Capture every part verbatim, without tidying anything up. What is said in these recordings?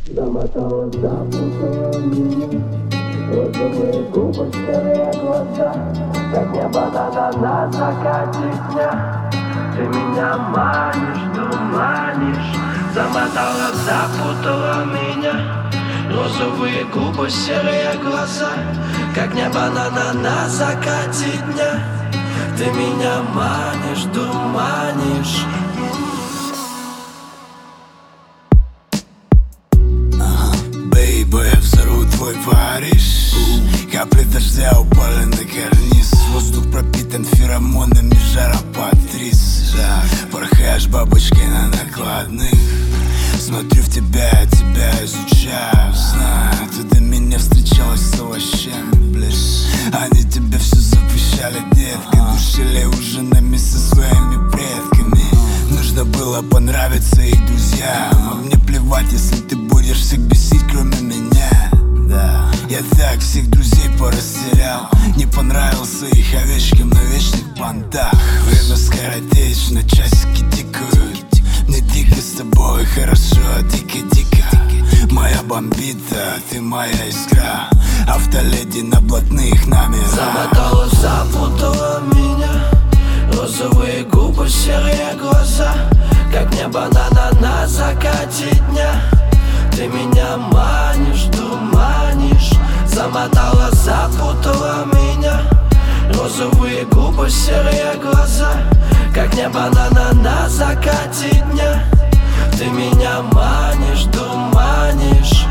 Замотала, запутала меня. Розовые губы, серые глаза, как небо надо на закате дня. Ты меня манишь, дурманишь. Замотала, запутала меня. Розовые губы, серые глаза, как небо надо на закате дня. Ты меня манишь, дурманишь. Я взорву твой Париж. Капли дождя упали на карниз. Воздух пропитан феромонами, жаропад трис. Порхаешь бабочкой на накладных. Смотрю в тебя, я тебя изучаю. Знаю, ты до меня встречалась с овощами, блядь. Они тебе все запрещали, детка. Душили ужинами со своими предками. Нужно было понравиться их друзьям. А мне плевать, если ты будешь всех бесить, кроме меня. Да, я так всех друзей порастерял. Не понравился их овечкам на вечных понтах. Время скоротечно, часики тикают. Мне дико с тобой, хорошо, дико-дико. Моя бомбита, ты моя искра. Автоледи на блатных номерах. Замотала, запутала меня. Розовые губы, серые глаза, как небо надо на закате дня. Ты меня манишь, дурманишь. Замотала, запутала меня. Розовые губы, серые глаза, как небо надо на закате дня. Ты меня манишь, дурманишь.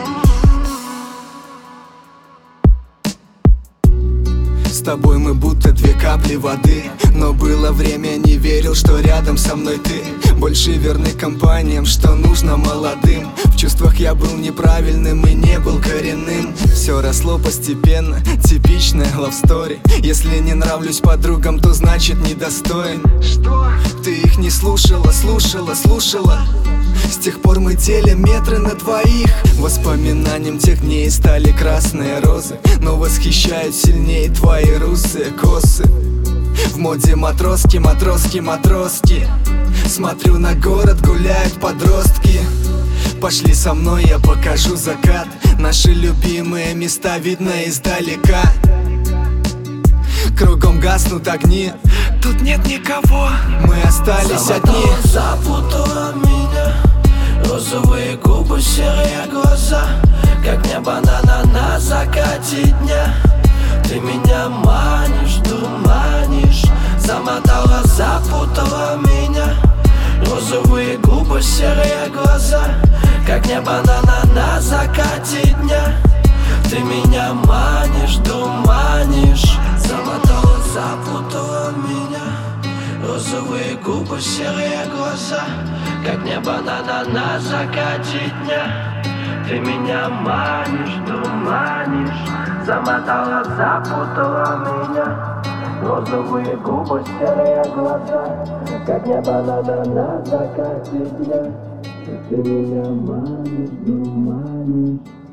С тобой мы будто две капли воды. Но было время, не верил, что рядом со мной ты. Больше верны компаниям, что нужно молодым. В чувствах я был неправильным и не был коренным. Все росло постепенно, типичная love story. Если не нравлюсь подругам, то значит недостоин. Что? Ты их не слушала, слушала, слушала. С тех пор мы делим метры на двоих. Воспоминанием тех дней стали красные розы. Но восхищают сильнее твои русые косы. В моде матроски, матроски, матроски. Смотрю на город, гуляют подростки. Пошли со мной, я покажу закат. Наши любимые места видно издалека. Кругом гаснут огни, тут нет никого. Мы остались Замотала, одни. запутала меня. Розовые губы, серые глаза, как небо надо на закате дня. Ты меня манишь, дурманишь. Замотала, запутала меня. Розовые губы, серые глаза, как небо надо на закате дня. Ты меня манишь, дурманишь. Замотала, запутала меня. Розовые губы, серые глаза, как небо надо на закате дня. Ты меня манишь, дурманишь. Замотала, запутала меня. Розовые губы, серые глаза, как небо надо на закате дня. Ты меня манишь, дурманишь.